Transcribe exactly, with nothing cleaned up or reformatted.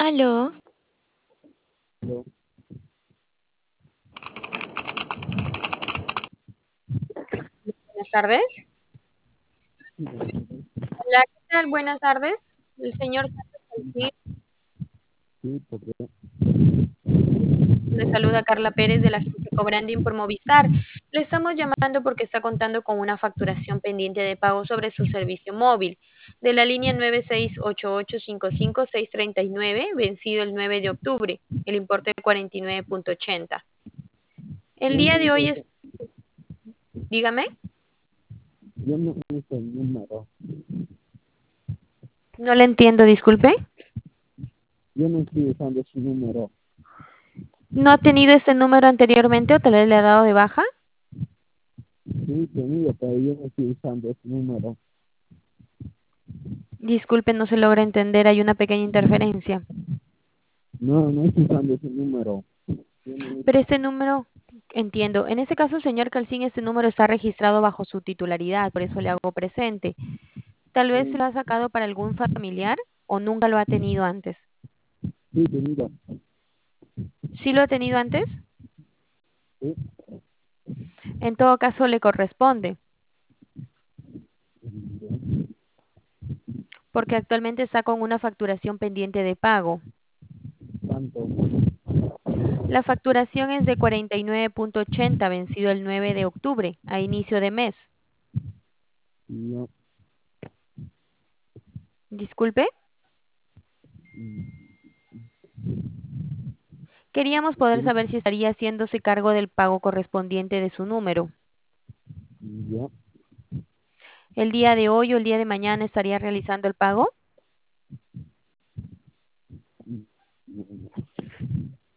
Aló, Yo, Buenas tardes. sí, Hola, ¿qué tal? Buenas tardes. El señor Santos Salcid, sí, porque le saluda Carla Pérez de la agencia Cobranding por Movistar. Le estamos llamando porque está contando con una facturación pendiente de pago sobre su servicio móvil de la línea nueve seis ocho ocho cinco cinco seis tres nueve, vencido el nueve de octubre, el importe de cuarenta y nueve punto ochenta. El yo no día de hoy uso, es, dígame, yo no uso el número, no le entiendo, disculpe. yo no estoy usando su número, ¿No ha tenido este número anteriormente o tal vez le ha dado de baja? sí, tenido, pero yo no estoy usando ese número, Disculpe, no se logra entender, hay una pequeña interferencia. no, no estoy usando ese número, yo no uso, Pero este número, entiendo, en este caso, señor Calcín, este número está registrado bajo su titularidad, por eso le hago presente. Tal vez se sí, lo ha sacado para algún familiar o nunca lo ha tenido antes. sí, tenido, ¿Sí lo ha tenido antes? sí, En todo caso, le corresponde, porque actualmente está con una facturación pendiente de pago. tanto, La facturación es de cuarenta y nueve punto ochenta, vencido el nueve de octubre, a inicio de mes. y yo, Disculpe. mm, Queríamos poder sí, saber si estaría haciéndose cargo del pago correspondiente de su número. y yo, ¿El día de hoy o el día de mañana estaría realizando el pago? mm, mm,